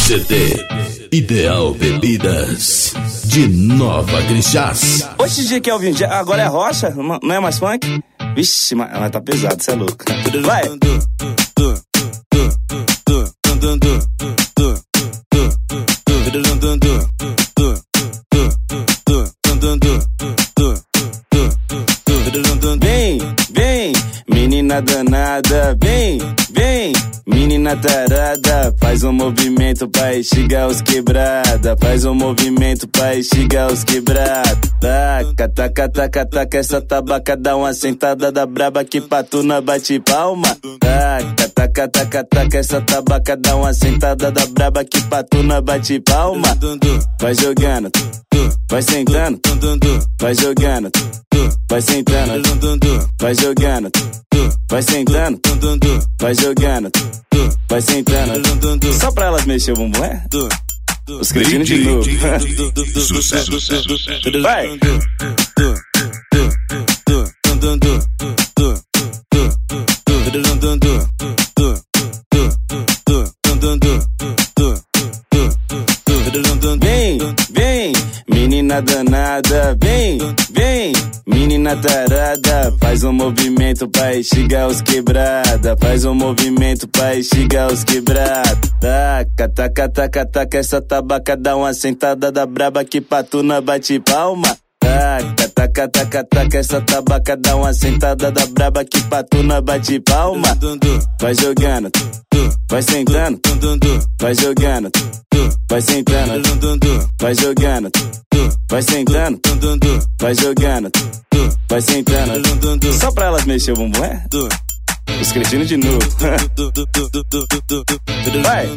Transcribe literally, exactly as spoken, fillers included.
C D Ideal Bebidas de Nova Crixás. Hoje dia Kelvin, agora é rocha, não é mais funk? Vixe, mas, mas tá pesado, cê é louco. Vai! Vem, vem, menina danada, vem, vem, menina tarada, faz um movimento pra instigar os quebrada, faz um movimento pra instigar os quebrada. Taca, taca, taca, taca, essa tabaca dá uma sentada da braba que patuna bate palma. Taca, taca, taca, taca, essa tabaca dá uma sentada da braba que patuna bate palma. Vai jogando, vai sentando, vai jogando, vai sentando, vai jogando, vai sentando, vai jogando, vai sentando. Só pra elas mexer o bumbum, é? Os cretinos de novo. Sucesso. Vai! Vem, vem, menina danada, vem, vem, menina tarada, faz um movimento pra instigar os quebrada, faz um movimento pra instigar os quebrada. Taca, taca, taca, taca, essa tabaca dá uma sentada da braba que patuna bate palma. Taca, taca, taca, taca, essa tabaca dá uma sentada da braba que patuna bate palma. Vai jogando, vai sentando, vai jogando, vai sentando, vai jogando, vai sentando, vai jogando, vai sentando. Só pra elas mexer o bumbum, é? Os cretinos de novo. Vai!